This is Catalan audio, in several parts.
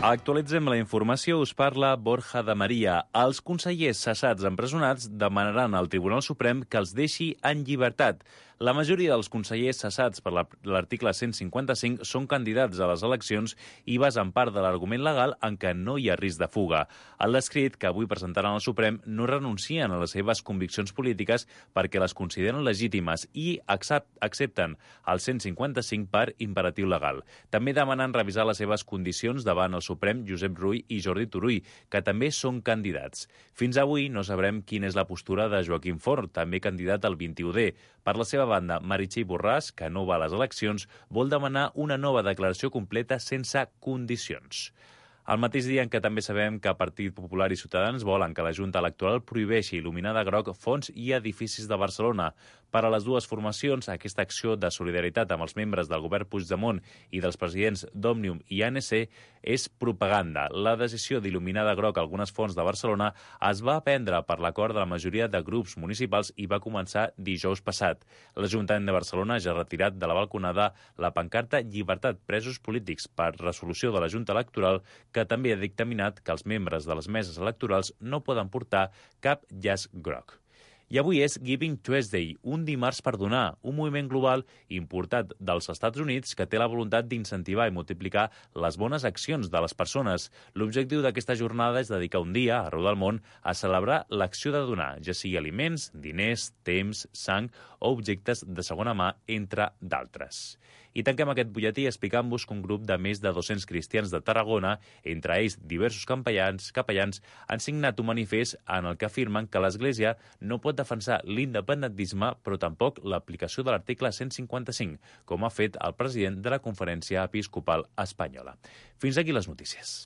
Actualitzem la informació, us parla Borja de Maria. Els consellers cessats empresonats demanaran al Tribunal Suprem que els deixi en llibertat. La majoria dels consellers cessats per l'article 155 són candidats a les eleccions i basen part de l'argument legal en què no hi ha risc de fuga. En l'escrit que avui presentaran al Suprem no renuncien a les seves conviccions polítiques perquè les consideren legítimes i accepten el 155 per imperatiu legal. També demanen revisar les seves condicions davant el Suprem Josep Rull i Jordi Turull, que també són candidats. Fins avui no sabrem quina és la postura de Joaquim Forn, també candidat al 21D. Per la seva banda, Meritxell Borràs, que no va a les eleccions, vol demanar una nova declaració completa sense condicions. Al mateix dia en què també sabem que Partit Popular i Ciutadans volen que la Junta Electoral prohibeixi il·luminar de groc fonts i edificis de Barcelona. Per a les dues formacions, aquesta acció de solidaritat amb els membres del govern Puigdemont i dels presidents d'Òmnium i ANC és propaganda. La decisió d'il·luminar de groc algunes fonts de Barcelona es va prendre per l'acord de la majoria de grups municipals i va començar dijous passat. L'Ajuntament de Barcelona ja ha retirat de la balconada la pancarta Llibertat presos polítics per resolució de la Junta Electoral, que també ha dictaminat que els membres de les meses electorals no poden portar cap llaç groc. I avui és Giving Tuesday, un dimarts per donar, un moviment global importat dels Estats Units que té la voluntat d'incentivar i multiplicar les bones accions de les persones. L'objectiu d'aquesta jornada és dedicar un dia, arreu del món, a celebrar l'acció de donar, ja sigui aliments, diners, temps, sang o objectes de segona mà, entre d'altres. I tanquem aquest butlletí explicant-vos que un grup de més de 200 cristians de Tarragona, entre ells diversos capellans, han signat un manifest en el que afirmen que l'Església no pot defensar l'independentisme, però tampoc l'aplicació de l'article 155, com ha fet el president de la Conferència Episcopal Espanyola. Fins aquí les notícies.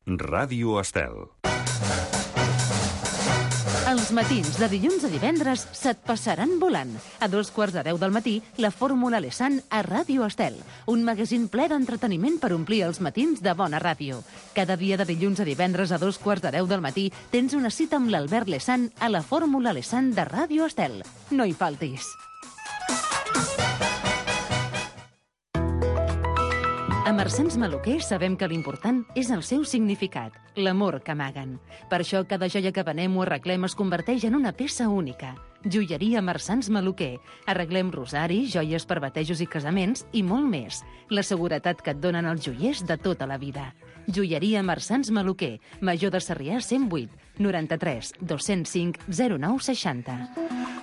Ràdio Estel. Els matins de dilluns a divendres se't passaran volant. A 2:15 del matí, la Fórmula Lesan a Ràdio Estel. Un magazín ple d'entreteniment per omplir els matins de bona ràdio. Cada dia de dilluns a divendres a 2:15 del matí tens una cita amb l'Albert Lesan a la Fórmula Lesan de Ràdio Estel. No hi faltis. A Marsans Maluquer sabem que l'important és el seu significat, l'amor que amaguen. Per això cada joia que venem o arreglem es converteix en una peça única. Joieria Marsans Maluquer. Arreglem rosaris, joies per batejos i casaments i molt més. La seguretat que et donen els joiers de tota la vida. Joieria Marsans Maluquer. Major de Sarrià 108 93 205 0960.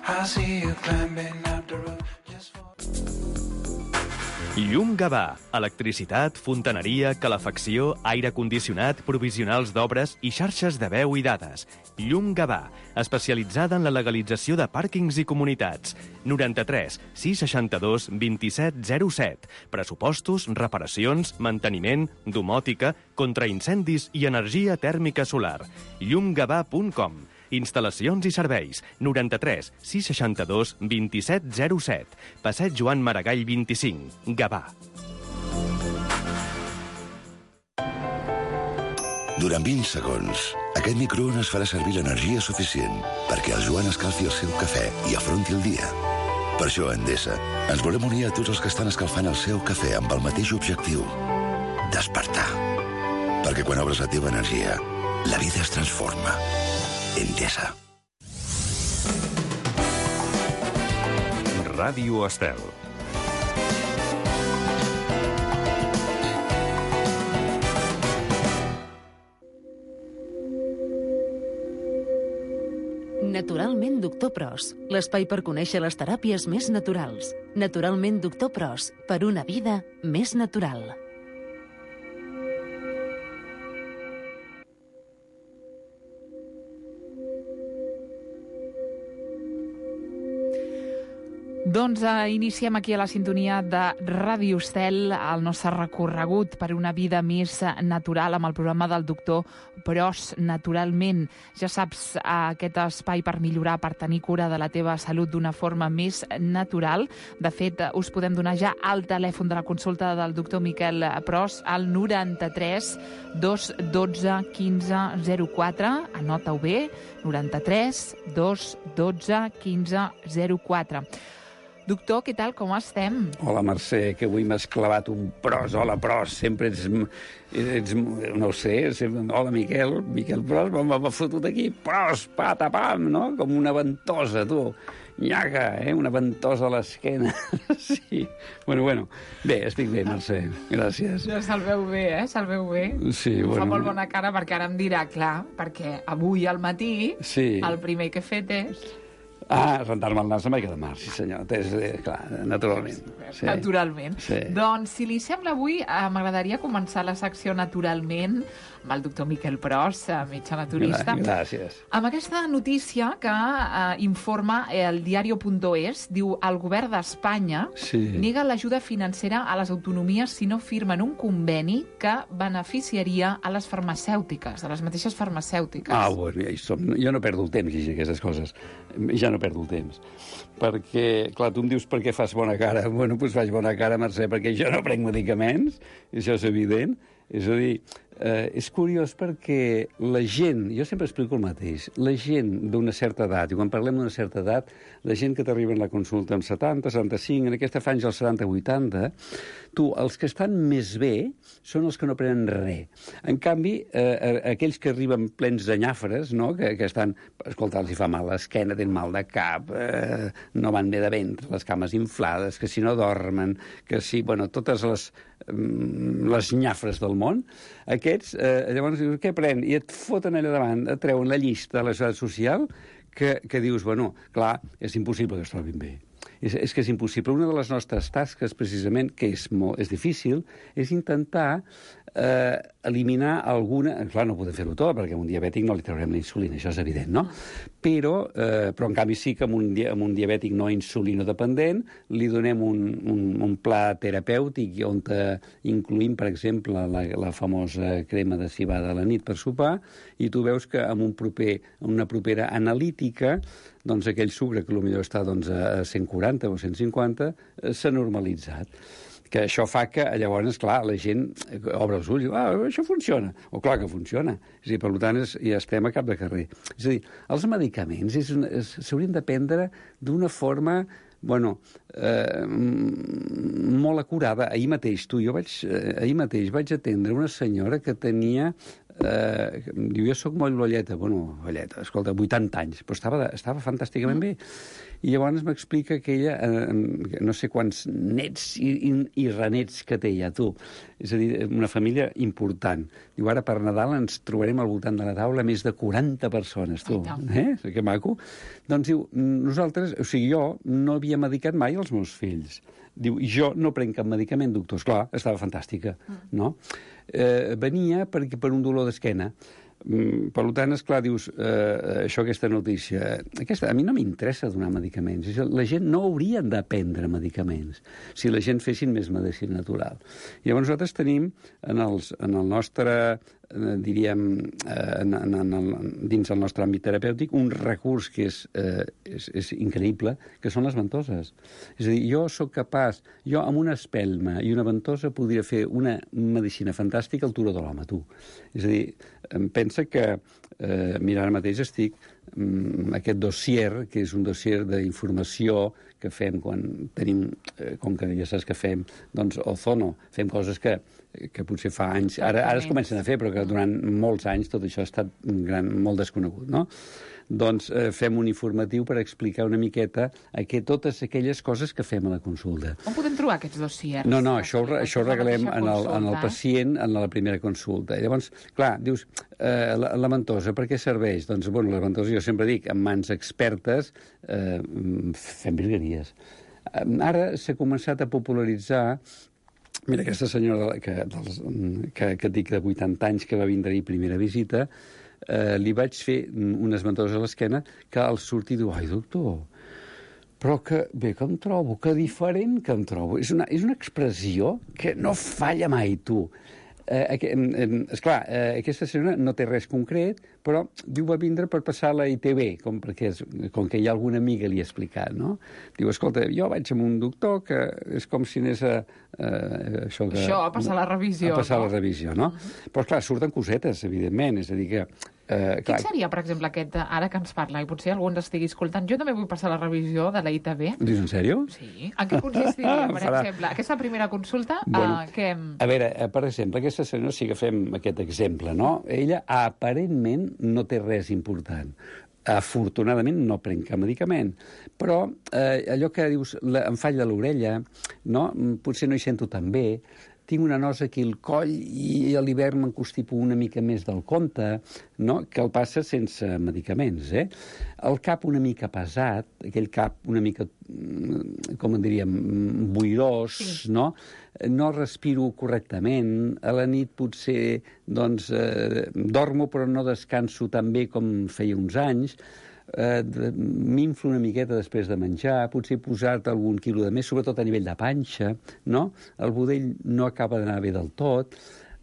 Llum Gavà. Electricitat, fontaneria, calefacció, aire condicionat, provisionals d'obres i xarxes de veu i dades. Llum Gavà, especialitzada en la legalització de pàrquings i comunitats. 93 662 27 07. Pressupostos, reparacions, manteniment, domòtica, contraincendis i energia tèrmica solar. llumgavà.com. Instal·lacions i serveis. 93 662 27 07. Passeig Joan Maragall 25. Gavà. Durant 20 segons, aquest microones farà servir l'energia suficient perquè el Joan escalfi el seu cafè i afronti el dia. Per això, a Endesa, ens volem unir a tots els que estan escalfant el seu cafè amb el mateix objectiu: despertar. Perquè quan obres la teva energia, la vida es transforma. Endesa. Ràdio Estel. Naturalment Doctor Pros, l'espai per conèixer les teràpies més naturals. Naturalment Doctor Pros, per una vida més natural. Doncs iniciem aquí a la sintonia de Ràdio Estel el nostre recorregut per una vida més natural amb el programa del doctor Pros Naturalment. Ja saps, aquest espai per millorar, per tenir cura de la teva salut d'una forma més natural. De fet, us podem donar ja el telèfon de la consulta del doctor Miquel Pros al 93 212 15 04. Anota-ho bé, 93 212 15 04. Doctor, què tal, com estem? Hola, Mercè, que avui m'has clavat un pros. Hola, pros, sempre ets no ho sé, sempre, hola, Miquel Pros, m'ha fotut aquí, pros, patapam, no? Com una ventosa, tu. Nyaga, una ventosa a l'esquena. Sí. Bueno. Bé, estic bé, Mercè. Gràcies. Ja se'l veu bé, Se'l veu bé. Sí, Em bueno. fa molt bona cara perquè ara em dirà, clar, perquè avui al matí el primer que he fet és... rentar-me el nas amb aigua de mar, sí senyor. Clar, naturalment. Sí. Naturalment. Sí. Doncs, si li sembla avui, m'agradaria començar la secció naturalment amb el doctor Miquel Pros, metge naturista. Gràcies. Amb aquesta notícia que informa el diario.es, diu el govern d'Espanya nega l'ajuda financera a les autonomies si no firmen un conveni que beneficiaria a les farmacèutiques, a les mateixes farmacèutiques. Bueno, ja hi som. Jo no perdo el temps llegint aquestes coses. Ja no perdo el temps. Perquè, clar, tu em dius per què fas bona cara. Bueno, doncs faig bona cara, Mercè, perquè jo no prenc medicaments, això és evident. És a dir, és curiós perquè la gent, jo sempre explico el mateix, la gent d'una certa edat, i quan parlem d'una certa edat, la gent que t'arriba en la consulta amb 70, 75, en aquesta franja als 70, 80, els que estan més bé són els que no prenen res. En canvi, aquells que arriben plens de nyàfres, no? que estan, escolta, els hi fa mal l'esquena, tenen mal de cap, no van bé de ventre, les cames inflades, que si no dormen, que si, bueno, totes les nyàfres del món, aquests, llavors dius, què pren? I et foten allà davant, et treuen la llista de la seguretat social que dius, bueno, clar, és impossible que es trobin bé. És que és impossible. Una de les nostres tasques, precisament, que és difícil, és intentar eliminar alguna... Clar, no podem fer-ho tot, perquè a un diabètic no li traurem la insulina, això és evident, no? Però en canvi sí que a un diabètic no insulinodependent li donem un pla terapèutic on incluïm, per exemple, la famosa crema de civada a la nit per sopar, i tu veus que en una propera analítica doncs aquell sucre que potser està a 140 o 150 s'ha normalitzat. Que això fa que, llavors, clar, la gent obre els ulls i diu, això funciona. O clar que funciona. És a dir, per tant, ja estem a cap de carrer. És a dir, els medicaments s'haurien de prendre d'una forma, molt acurada. Ahir mateix vaig atendre una senyora que tenia... diu, jo soc molt velleta. Velleta, escolta, 80 anys, però estava fantàsticament bé. I llavors m'explica que ella, no sé quants nets i renets que té ja, tu. És a dir, una família important. Diu, ara per Nadal ens trobarem al voltant de la taula més de 40 persones, tu. Que maco. Doncs diu, nosaltres, o sigui, jo no havia medicat mai els meus fills. Diu, jo no prenc cap medicament, doctor. Esclar, estava fantàstica, no? Venia per un dolor d'esquena. Per tant, esclar, dius, aquesta notícia... A mi no m'interessa donar medicaments. La gent no haurien de prendre medicaments si la gent fessin més medicina natural. I llavors nosaltres tenim en el nostre, diríem, dins el nostre àmbit terapèutic, un recurs que és increïble, que són les ventoses. És a dir, jo sóc capaç, jo amb una espelma i una ventosa podria fer una medicina fantàstica al turó de l'home, tu. És a dir, pensa que, mira, ara mateix estic aquest dossier, que és un dossier d'informació que fem quan tenim, com que ja saps que fem, doncs, ozono, fem coses que potser fa anys, ara es comencen a fer, però que durant molts anys tot això ha estat molt desconegut, no? Doncs fem un informatiu per explicar una miqueta totes aquelles coses que fem a la consulta. On podem trobar aquests dossiers? No, això ho regalem en el pacient en la primera consulta. Llavors, clar, dius, la ventosa, per què serveix? Doncs, la ventosa, jo sempre dic, en mans expertes fem virgueries. Ara s'ha començat a popularitzar. Mira, aquesta senyora que et dic de 80 anys que va vindre ahir primera visita, li vaig fer unes ventoses a l'esquena que al sortir diu, ai, doctor, però que bé que em trobo, que diferent que em trobo. És una expressió que no falla mai, tu. Esclar, aquesta senyora no té res concret, però diu va vindre per passar la ITB, com que hi ha alguna amiga li ha explicat, no? Diu, escolta, jo vaig amb un doctor que és com si anés a passar la revisió. A passar la revisió, no? Però, esclar, surten cosetes, evidentment, és a dir que Quin seria, per exemple, aquest, ara que ens parla, i potser algú ens estigui escoltant? Jo també vull passar la revisió de la ITB. Dius en sèrio? Sí. En què consistiria, per exemple? Aquesta primera consulta, què... A veure, per exemple, aquesta senyora, si agafem aquest exemple, no? Ella aparentment no té res important. Afortunadament no prenc cap medicament, però allò que dius, em falla l'orella, no? Potser no hi sento tan bé, tinc una nosa aquí al coll i a l'hivern m'encostipo una mica més del compte, no? Que el passa sense medicaments, El cap una mica pesat, aquell cap una mica, com en diríem, boirós, sí. No? No respiro correctament, a la nit potser, doncs, dormo però no descanso tan bé com feia uns anys, m'inflo una miqueta després de menjar, potser he posat algun quilo de més, sobretot a nivell de panxa, no? El budell no acaba d'anar bé del tot,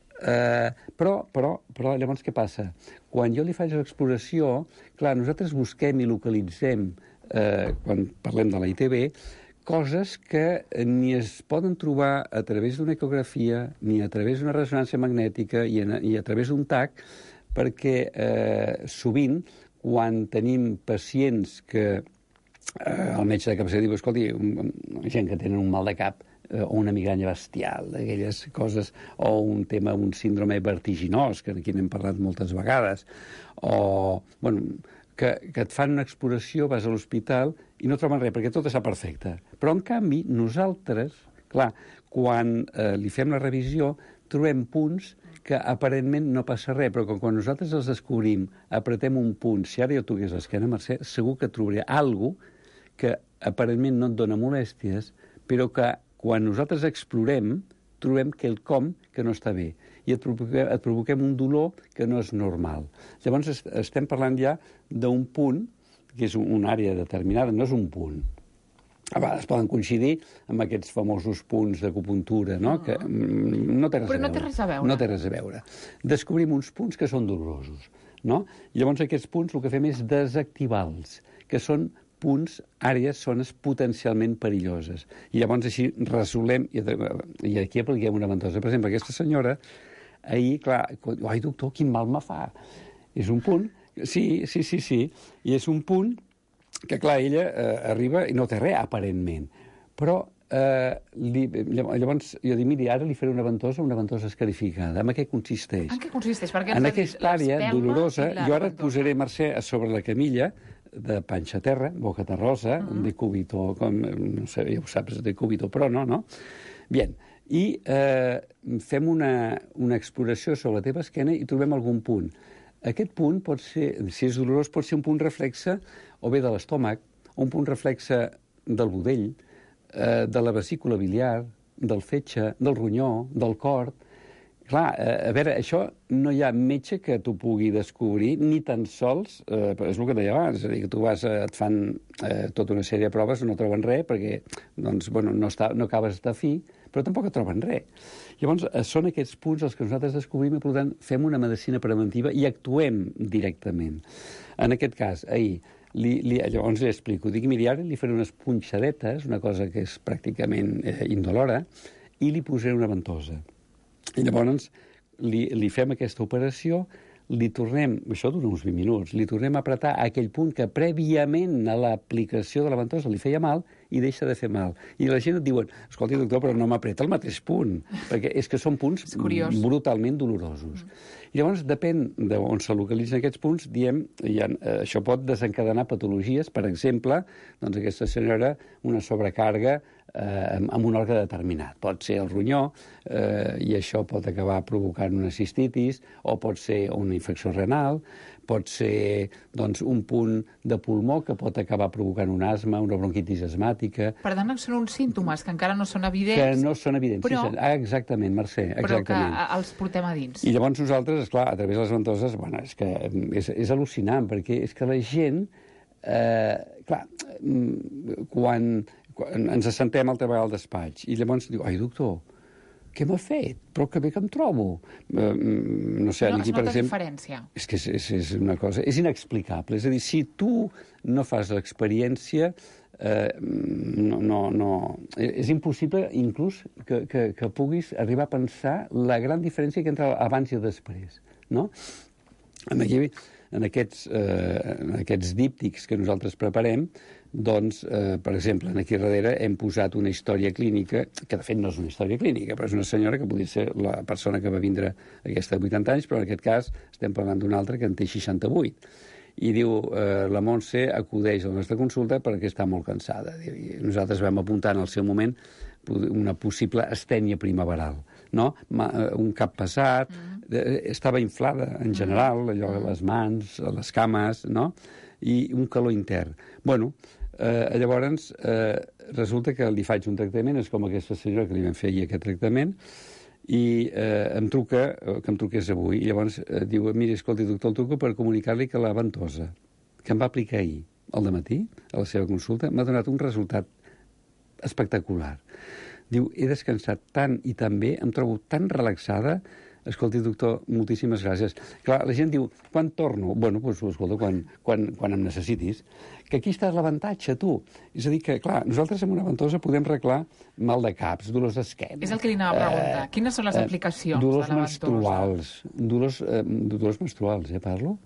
però llavors què passa? Quan jo li faig l'exploració, clar, nosaltres busquem i localitzem, quan parlem de la ITB, coses que ni es poden trobar a través d'una ecografia, ni a través d'una ressonància magnètica i a través d'un TAC, perquè sovint quan tenim pacients que el metge de capçalera diu, escolti, gent que tenen un mal de cap o una migranya bestial, aquelles coses, o un tema, un síndrome vertiginós, que aquí n'hem parlat moltes vegades, o, bueno, que et fan una exploració, vas a l'hospital i no troben res, perquè tot està perfecte. Però, en canvi, nosaltres, clar, quan li fem la revisió, trobem punts que aparentment no passa res, però quan nosaltres els descobrim, apretem un punt, si ara jo toqués l'esquena, Mercè, segur que trobaré alguna cosa que aparentment no et dona molèsties, però que quan nosaltres explorem, trobem quelcom que no està bé i et provoquem un dolor que no és normal. Llavors estem parlant ja d'un punt, que és una àrea determinada, no és un punt. A vegades poden coincidir amb aquests famosos punts d'acupuntura, no? Que no té res a veure. Però no té res a veure. No té res a veure. Descobrim uns punts que són dolorosos, no? Llavors aquests punts el que fem és desactivar-los, que són punts, àrees, zones potencialment perilloses. I llavors així resolem, i aquí apliquem una ventosa. Per exemple, aquesta senyora, ahir, clar, ai, doctor, quin mal me fa. És un punt, sí, i és un punt que, clar, ella arriba i no té res, aparentment. Però llavors jo dic, miri, ara li faré una ventosa escarificada. En què consisteix? En què consisteix? Perquè en aquesta àrea dolorosa, jo ara et posaré, Mercè, a sobre la camilla, de panxa a terra, boca terrosa, de cúbito, com, no sé, ja ho saps, de cúbito, però no? Bien, i fem una exploració sobre la teva esquena i trobem algun punt. Aquest punt pot ser, si és dolorós, pot ser un punt reflexe o bé de l'estómac, o un punt reflexe del budell, de la vesícula biliar, del fetge, del ronyó, del cor. Clar, a veure, això no hi ha metge que t'ho pugui descobrir, ni tan sols, és el que deia abans, és a dir, que tu vas, et fan tota una sèrie de proves, no troben res, perquè, doncs, bueno, no acabes de fi, però tampoc et troben res. Llavors, són aquests punts els que nosaltres descobrim i, per tant, fem una medicina preventiva i actuem directament. En aquest cas, ahir, llavors li explico, dic, miri, ara li faré unes punxadetes, una cosa que és pràcticament indolora, i li posaré una ventosa. I llavors li fem aquesta operació, li tornem, això dura uns 20 minuts, li tornem a apretar aquell punt que prèviament a l'aplicació de la ventosa li feia mal i deixa de fer mal. I la gent et diuen, escolti, doctor, però no m'apreta el mateix punt, perquè és que són punts brutalment dolorosos. I llavors, depèn d'on se localitzen aquests punts, diem, això pot desencadenar patologies, per exemple, doncs aquesta senyora, una sobrecàrrega amb un òrgan determinat. Pot ser el ronyó, i això pot acabar provocant una cistitis, o pot ser una infecció renal, pot ser doncs, un punt de pulmó que pot acabar provocant un asma, una bronquitis asmàtica. Per tant, són uns símptomes que encara no són evidents. Que no són evidents, però... sí, exactament, Mercè, exactament. Però que els portem a dins. I llavors nosaltres, esclar, a través de les ventoses, bueno, és que és al·lucinant, perquè és que la gent, clar, quan ens assentem altra vegada al despatx i llavors diu, ai, doctor, què m'ha fet? Però que bé que em trobo. No sé, no, aquí, per exemple... diferència. És que és una cosa... És inexplicable. És a dir, si tu no fas l'experiència, és impossible, inclús, que puguis arribar a pensar la gran diferència que entre abans i després, no? Aquí en aquests díptics que nosaltres preparem, doncs, per exemple, aquí darrere hem posat una història clínica, que de fet no és una història clínica, però és una senyora que podria ser la persona que va vindre aquesta de 80 anys, però en aquest cas estem parlant d'una altra que en té 68. I diu, la Montse acudeix a la nostra consulta perquè està molt cansada. I nosaltres vam apuntar en el seu moment una possible astènia primaveral, no? Un cap pesat, estava inflada en general, allò de les mans, les cames, no? I un calor intern. Bueno, llavors resulta que li faig un tractament, és com aquesta senyora que li vam fer ahir aquest tractament, i em truca, que em truqués avui, i llavors diu, mira, escolti, doctor, el truco per comunicar-li que la ventosa que em va aplicar ahir al dematí, a la seva consulta, m'ha donat un resultat espectacular. Diu, he descansat tant i tan bé, em trobo tan relaxada. Escolti, doctor, moltíssimes gràcies. Clar, la gent diu, quan torno? Bueno, doncs, escolta, quan em necessitis. Que aquí està l'avantatge, tu. És a dir, que, clar, nosaltres amb una ventosa podem arreglar mal de caps, dolors d'esquena. És el que li anava a preguntar. Quines són les aplicacions de la ventosa? Dolors menstruals, parlo?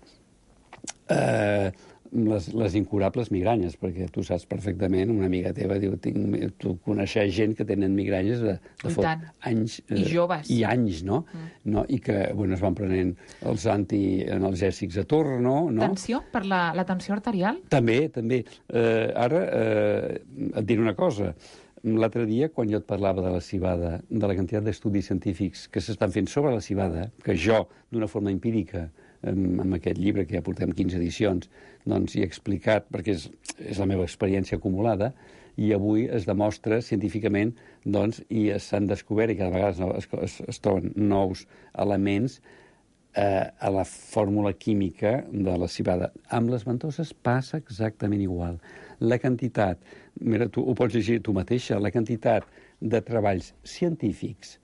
Les incurables migranyes, perquè tu saps perfectament, una amiga teva diu, tu coneixes gent que tenen migranyes de fot anys. I joves. I anys, no? I que, bueno, es van prenent els antianalgèsics a torno, no? Tensió? Per la tensió arterial? També. Ara, et diré una cosa. L'altre dia, quan jo et parlava de la civada, de la quantitat d'estudis científics que s'estan fent sobre la civada, que jo, d'una forma empírica, amb aquest llibre, que ja portem 15 edicions, doncs hi he explicat, perquè és la meva experiència acumulada, i avui es demostra científicament, doncs, i s'han descobert, i cada vegada es troben nous elements a la fórmula química de la civada. Amb les ventoses passa exactament igual. La quantitat, mira, tu ho pots llegir tu mateixa, la quantitat de treballs científics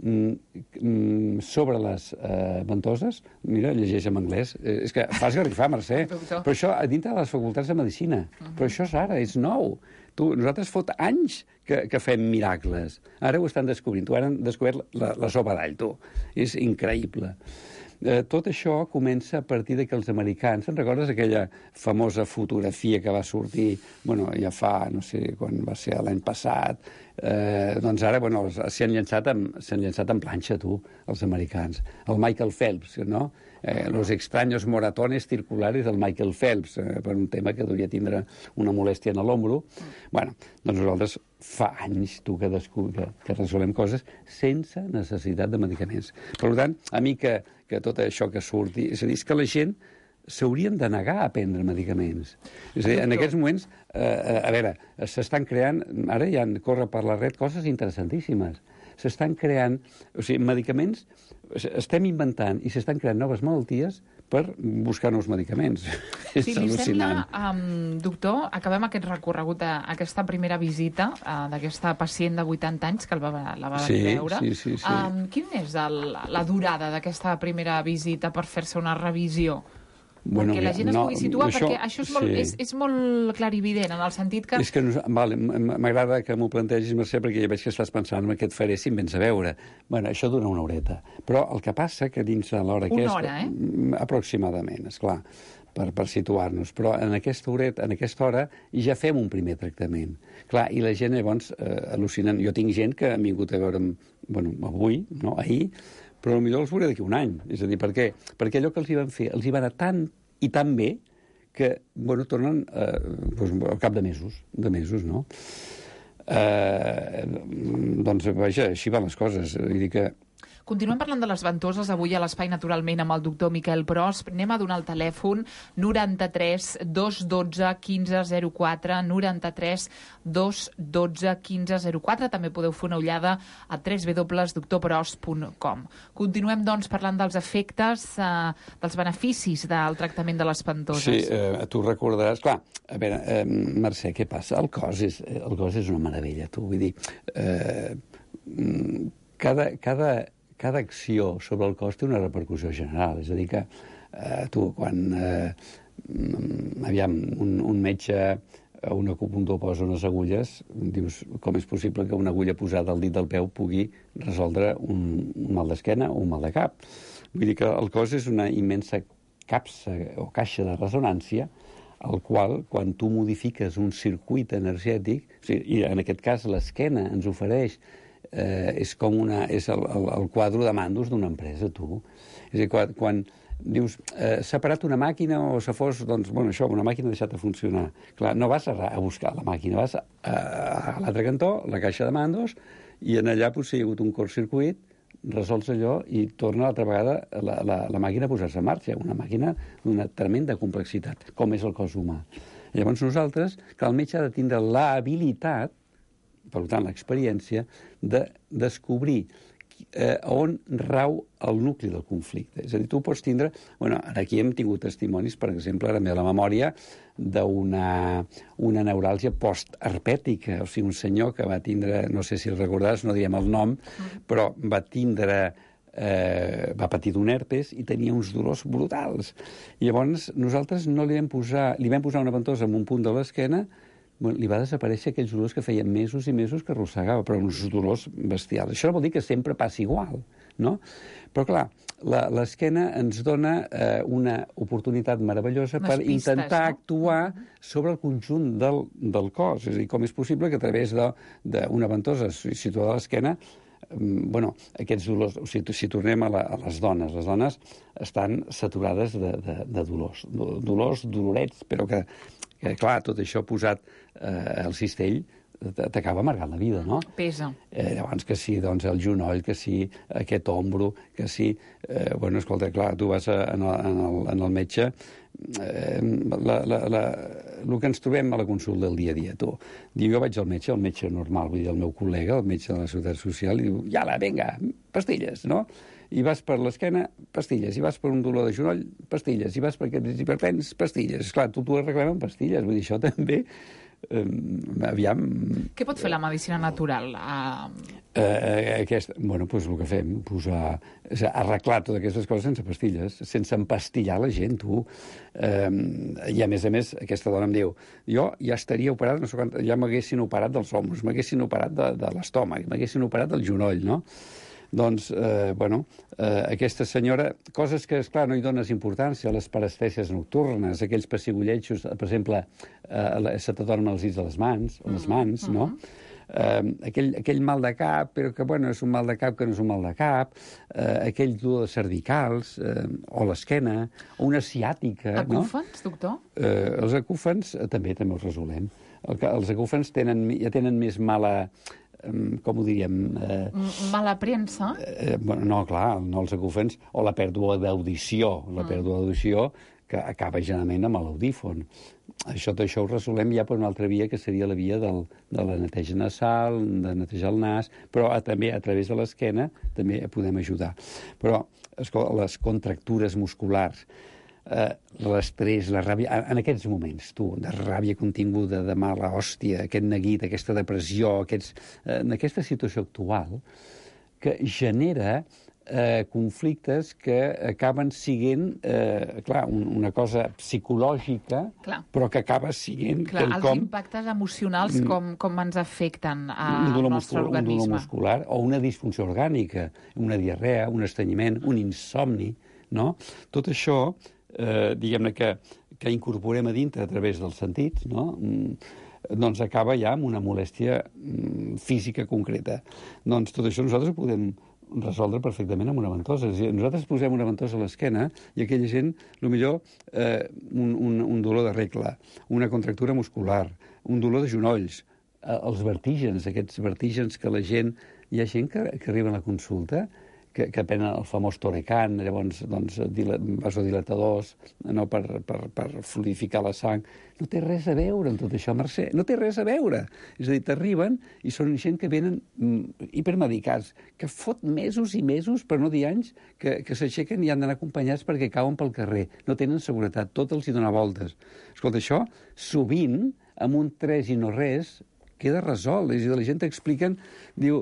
sobre les ventoses, mira, llegeix en anglès, és que fa esgarrifar, Mercè, però això a dintre de les facultats de Medicina, però això és ara, és nou. Nosaltres fot anys que fem miracles, ara ho estan descobrint, ara han descobert la sopa d'all, és increïble. Tot això comença a partir de que els americans, te'n recordes aquella famosa fotografia que va sortir, bueno, ja fa, no sé, quan va ser l'any passat, doncs ara, bueno, s'han llançat en planxa, els americans. El Michael Phelps, no? Los extraños moratones circulares del Michael Phelps, per un tema que devia tindre una molèstia en l'ombro. Bueno, doncs nosaltres fa anys, que resolem coses sense necessitat de medicaments. Per tant, a mi que tot això que surti, és a dir, és que la gent s'haurien de negar a prendre medicaments. És a dir, en aquests moments, a veure, s'estan creant, ara ja corre per la red coses interessantíssimes. S'estan creant, o sigui, medicaments, estem inventant i s'estan creant noves malalties per buscar nous medicaments. És al·lucinant. Si li sembla, doctor, acabem aquest recorregut, aquesta primera visita d'aquesta pacient de 80 anys que la va veure. Sí. Quina és la durada d'aquesta primera visita per fer-se una revisió? Bueno, perquè la gent es pugui situar, perquè això és molt clarivident, en el sentit que... És que m'agrada que m'ho plantegis, Mercè, perquè ja veig que estàs pensant en què et faré si em vens a veure. Bueno, això dura una horeta. Però el que passa que dins de l'hora aquesta... Una hora, aproximadament, esclar, per situar-nos. Però en aquesta hora ja fem un primer tractament. Clar, i la gent llavors al·lucinen. Jo tinc gent que han vingut a veure'm, bueno, avui, no, ahir, però potser els veuré d'aquí un any. És a dir, per què? Perquè allò que els hi van fer els hi va anar tan i tan bé que, bueno, tornen al cap de mesos, no? Doncs, vaja, així van les coses. Vull dir que... Continuem parlant de les ventoses avui a l'Espai Naturalment amb el doctor Miquel Pros. Anem a donar el telèfon 93 212 1504, 93 212 1504. També podeu fer una ullada a www.drpros.com. Continuem, doncs, parlant dels efectes, dels beneficis del tractament de les ventoses. Sí, tu recordaràs... Clar, a veure, Mercè, què passa? El cos és una meravella, tu. Vull dir, cada acció sobre el cos té una repercussió general. És a dir que tu, quan un metge a un acupuntor posa unes agulles, dius, com és possible que una agulla posada al dit del peu pugui resoldre un mal d'esquena o un mal de cap? Vull dir que el cos és una immensa capsa o caixa de ressonància, el qual, quan tu modifiques un circuit energètic, o sigui, i en aquest cas l'esquena ens ofereix, és el quadre de mandos d'una empresa, tu. És a dir, quan dius, s'ha parat una màquina o se fos, doncs, bueno, això, una màquina ha deixat de funcionar. Clar, no vas a buscar la màquina, vas a l'altre cantó, la caixa de mandos, i en allà potser hi ha hagut un curtcircuit, resols allò i torna l'altra vegada la màquina a posar-se en marxa, una màquina d'una tremenda complexitat, com és el cos humà. Llavors nosaltres, que el metge ha de tindre l'habilitat, per tant l'experiència, de descobrir on rau el nucli del conflicte. És a dir, tu pots tindre... Bueno, aquí hem tingut testimonis, per exemple, ara a la memòria, d'una neuràlgia post-herpètica, o sigui, un senyor que va tindre, no sé si el recordaràs, no diem el nom, però va patir d'un herpes i tenia uns dolors brutals. I llavors nosaltres no li vam posar una ventosa en un punt de l'esquena. Bueno, li va desaparèixer aquells dolors que feien mesos i mesos que arrossegava, però uns dolors bestials. Això no vol dir que sempre passi igual, no? Però, clar, l'esquena ens dona una oportunitat meravellosa per intentar actuar sobre el conjunt del cos. És a dir, com és possible que a través d'una ventosa situada a l'esquena, bueno, aquests dolors, o sigui, si tornem a les dones estan saturades de dolors, dolorets, però que clar, tot això posat al cistell t'acaba amargant la vida, no? Pesa. Llavors, que sí, doncs, el genoll, que sí, aquest ombro, que sí... Bueno, escolta, clar, tu vas en el metge... El que ens trobem a la consulta del dia a dia, tu. Diu, jo vaig al metge normal, vull dir, el meu col·lega, el metge de la Seguretat Social, i diu, ja vinga, pastilles, no? I vas per l'esquena, pastilles. I vas per un dolor de genoll, pastilles. I vas per aquests hipertens, pastilles. Esclar, tu reclamem amb pastilles. Vull dir, això també... aviam... Què pot fer la medicina natural? Bueno, doncs el que fem, arreglar totes aquestes coses sense pastilles, sense empastillar la gent, tu. I a més, aquesta dona em diu, jo ja estaria operat, no sé quant, ja m'haguessin operat dels ombros, m'haguessin operat de l'estómac, m'haguessin operat del genoll, no? Doncs, aquesta senyora, coses que, esclar, no hi dones importància, les parestèsies nocturnes, aquells pessigolletjos, per exemple, se t'adormen els dits de les mans, no? Aquell mal de cap, però que, bueno, és un mal de cap que no és un mal de cap, aquell dolor de cervicals, o l'esquena, o una ciàtica, no? Acúfens, doctor? Els acúfens també els resolem. Els acúfens ja tenen més mala... com ho diríem... Mala premsa? No, clar, no els acúfens, o la pèrdua d'audició, que acaba generalment amb l'audífon. Això ho resolem ja per una altra via, que seria la via de la neteja nasal, de netejar el nas, però també a través de l'esquena també podem ajudar. Però les contractures musculars, l'estrès, la ràbia, en aquests moments, tu, de ràbia continguda, de mala hòstia, aquest neguit, aquesta depressió, en aquesta situació actual, que genera conflictes que acaben sent, clar, una cosa psicològica, però que acaba sent quelcom... Els impactes emocionals com ens afecten al nostre organisme. Un dolor muscular o una disfunció orgànica, una diarrea, un estrenyiment, un insomni, no? Tot això, diguem-ne que incorporem a dintre a través dels sentits, no? Doncs acaba ja amb una molèstia física concreta. Doncs tot això nosaltres ho podem resoldre perfectament amb una ventosa. Nosaltres posem una ventosa a l'esquena i aquella gent, potser un dolor de regla, una contractura muscular, un dolor de genolls, els vertígens, aquests vertígens que la gent... Hi ha gent que arriba a la consulta que prenen el famós Torecan, llavors vasodilatadors, no, per fluidificar la sang. No té res a veure amb tot això, Mercè, no té res a veure. És a dir, t'arriben i són gent que venen hipermedicats, que fot mesos i mesos, per no dir anys, que s'aixequen i han d'anar acompanyats perquè cauen pel carrer. No tenen seguretat, tot els hi dona voltes. Escolta, això, sovint, amb un 3 i no res, queda resolt. És a dir, la gent t'expliquen, diu...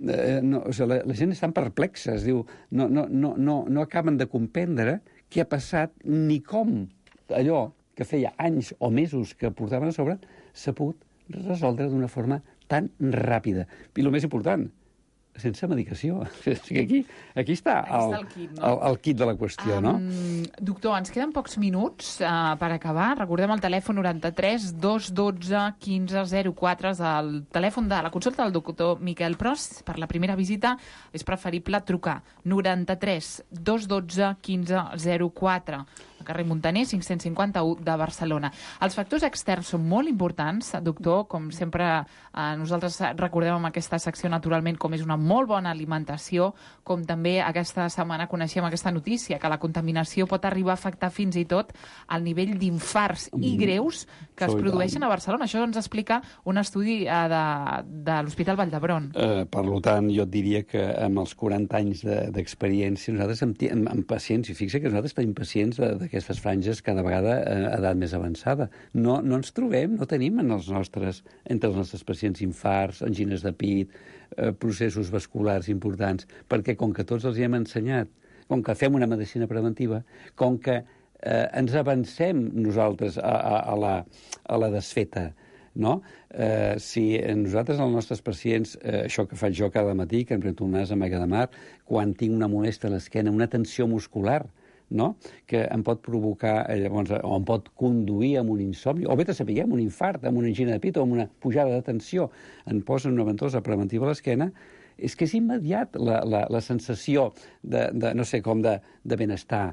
la gent estan perplexes, diu, no acaben de comprendre què ha passat ni com allò que feia anys o mesos que portaven a sobre s'ha pogut resoldre d'una forma tan ràpida. I el més important, sense medicació. És que aquí està el kit de la qüestió, no? Doctor, ens queden pocs minuts per acabar. Recordem el telèfon 93 212 1504, és el telèfon de la consulta del doctor Miquel Pros. Per la primera visita és preferible trucar 93 212 1504. al carrer Muntaner 551 de Barcelona. Els factors externs són molt importants, doctor, com sempre nosaltres recordem en aquesta secció naturalment com és una molt bona alimentació, com també aquesta setmana coneixem aquesta notícia, que la contaminació pot arribar a afectar fins i tot el nivell d'infarts i greus que es produeixen a Barcelona. Això ens explica un estudi de l'Hospital Vall d'Hebron. Per tant, jo et diria que amb els 40 anys d'experiència, nosaltres amb pacients, i fixa que nosaltres tenim pacients d'aquestes franges cada vegada a edat més avançada. No ens trobem, no tenim entre els nostres pacients infarts, angines de pit, processos vasculars importants, perquè com que tots els hi hem ensenyat, com que fem una medicina preventiva, com que ens avancem nosaltres a la desfeta, no? Si nosaltres, els nostres pacients, això que faig jo cada matí, que em prento un nas amb aigua de mar, quan tinc una molèstia a l'esquena, una tensió muscular, no? Que em pot provocar, llavors, o em pot conduir a un insomni, o bé te sapiguem, un infart, amb una angina de pit o amb una pujada de tensió, em posen una ventosa preventiva a l'esquena, és que és immediat la sensació no sé com, de benestar,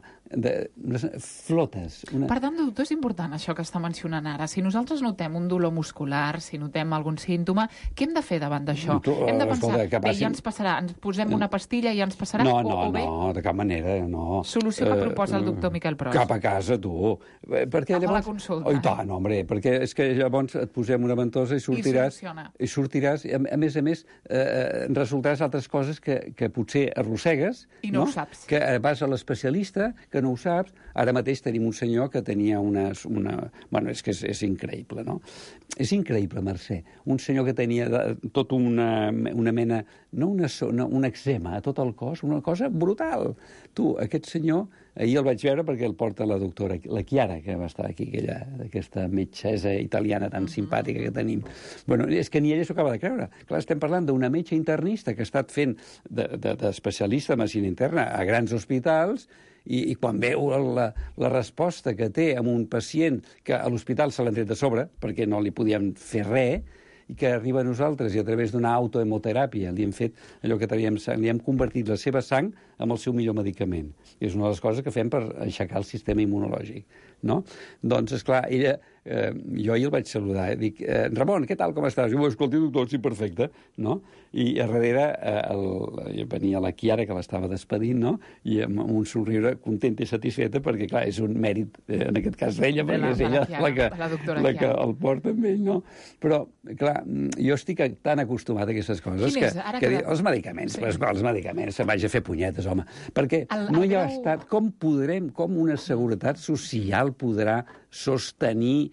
flotes. Per tant, doctor, és important això que està mencionant ara. Si nosaltres notem un dolor muscular, si notem algun símptoma, què hem de fer davant d'això? Hem de pensar, bé, ja ens passarà, ens posem una pastilla i ja ens passarà? No, de cap manera, no. Solució que proposa el doctor Miquel Pros. Cap a casa, tu. Cap a la consulta. Oh, i tant, home, perquè és que llavors et posem una ventosa i sortiràs, a més, resultaràs altres coses que potser arrossegues, i no ho saps. Que vas a l'especialista, que no ho saps. Ara mateix tenim un senyor que tenia Bueno, és que és increïble, no? És increïble, Mercè. Un senyor que tenia tot una mena, un eczema a tot el cos, una cosa brutal. Tu, aquest senyor, ahir el vaig veure perquè el porta la doctora, la Chiara, que va estar aquí, aquesta metgessa italiana tan simpàtica que tenim. Bueno, és que ni ella s'ho acaba de creure. Clar, estem parlant d'una metge internista que ha estat fent d'especialista en medicina interna a grans hospitals, i quan veu la resposta que té amb un pacient que a l'hospital se l'han tret de sobre, perquè no li podíem fer res, i que arriba a nosaltres i a través d'una autohemoteràpia li hem fet allò que li hem convertit la seva sang en el seu millor medicament. I és una de les coses que fem per aixecar el sistema immunològic, no? Doncs, esclar, ella... jo ahir el vaig saludar, dic, Ramon, què tal, com estàs? Jo, escolti, doctor, sí, perfecte, no? I a darrere venia la Chiara, que l'estava despedint, no? I amb un somriure contenta i satisfeta, perquè, clar, és un mèrit, en aquest cas d'ella, perquè és ella la que el porta amb ell, no? Però, clar, jo estic tan acostumat a aquestes coses que els medicaments, els medicaments, se'n vaig a fer punyetes, home, perquè no hi ha estat... Com una seguretat social podrà sostenir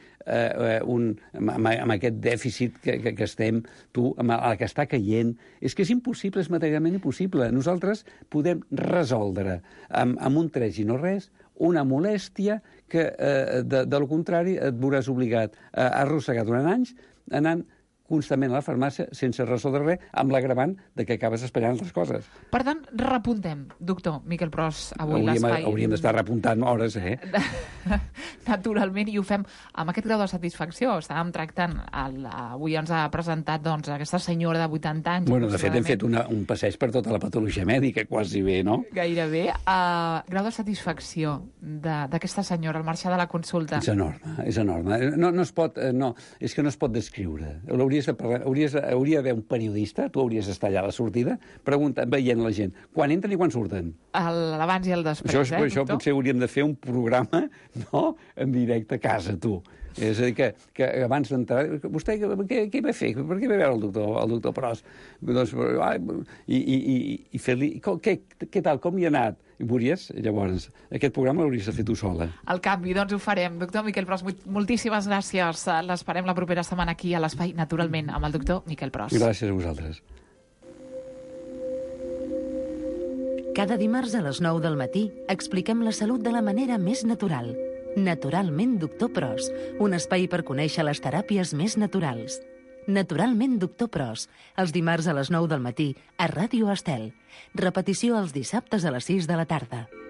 amb aquest dèficit que estem, amb el que està caient? És que és impossible, és materialment impossible. Nosaltres podem resoldre amb un tres i no res una molèstia que, del contrari, et veuràs obligat a arrossegar durant anys anant constantment a la farmàcia sense resoldre res, amb l'agravant de que acabes esperant altres coses. Per tant, repuntem, doctor Miquel Pros, avui l'espai... Hauríem d'estar repuntant hores, Naturalment, i ho fem amb aquest grau de satisfacció. Estàvem tractant, avui ens ha presentat doncs, aquesta senyora de 80 anys. Bueno, de fet, hem fet un passeig per tota la patologia mèdica, quasi bé, no? Gairebé. Grau de satisfacció d'aquesta senyora al marxar de la consulta. És enorme. No es pot... No, és que no es pot descriure. Hauria d'haver un periodista, tu hauries d'estar allà a la sortida, veient la gent, quan entren i quan surten. L'abans i el després, Això potser hauríem de fer un programa, no?, en directe a casa, tu. És a dir, que abans d'entrar... Vostè què va fer? Per què va veure el doctor Pros? I fer-li... Què tal, com hi ha anat? I veuries, llavors, aquest programa l'hauries de fer tu sola. El canvi, doncs ho farem. Doctor Miquel Pros, moltíssimes gràcies. L'esperem la propera setmana aquí a l'Espai, naturalment, amb el doctor Miquel Pros. Gràcies a vosaltres. Cada dimarts a les 9 del matí expliquem la salut de la manera més natural. Naturalment, doctor Pros, un espai per conèixer les teràpies més naturals. Naturalment Doctor Pros, els dimarts a les 9 del matí a Ràdio Estel. Repetició els dissabtes a les 6 de la tarda.